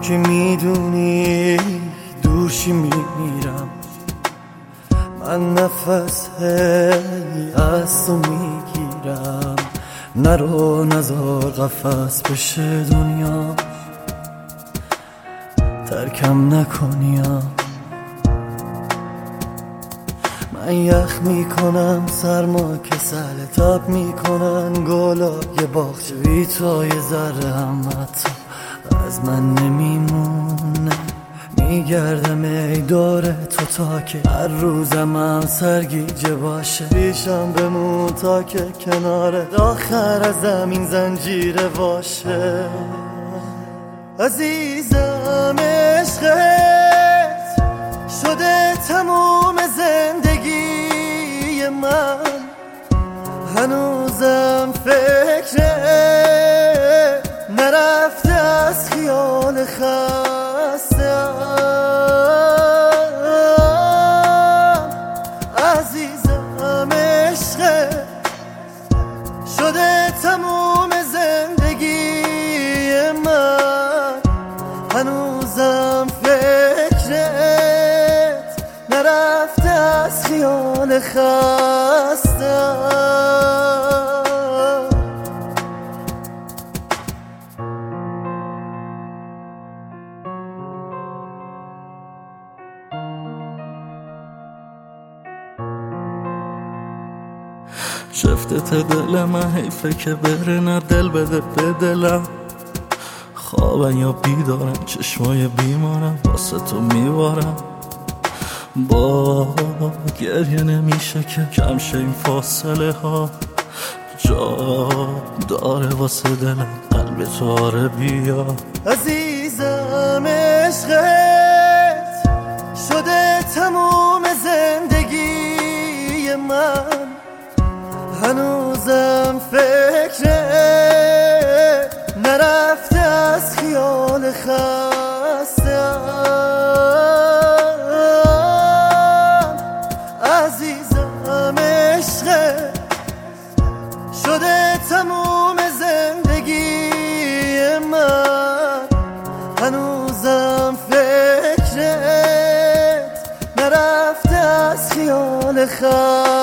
که میدونی دوشی میمیرم. من نفس از تو میگیرم. نرو نزار قفس بشه دنیا، ترکم نکنیا. من یخ میکنم سرما که سهل تاب میکنن گلای باغچه بی تو یه ذره هم حتی از من نمیمونه. میگردم ای دور تو تا که هر روزم هم سرگیجه باشه. پیشم بمون تا که کنار آخر از زمین زنجیره باشه. عزیزم عشقت شده تموم زندگی من، هنوزم فکر نرفته از خیال خستم. عزیزم عشقت شده تموم زندگی من، هنوزم فکرت نرفته از خیال خستم. شفتت دل من حیفه که بره، نه دل بده به دلم. خوابن یا بیدارم چشمای بیمارم واسه تو میبارم. با گریه نمیشه که کم شه این فاصله ها. جا داره واسه دلم قلب تو آره بیا. عزیزم عشقت شده تموم زندگی من، هنوزم فکر نرفته از خیال خستم. عزیزم عشقت شده تموم زندگی من، هنوزم فکرت نرفته از خیال خستم.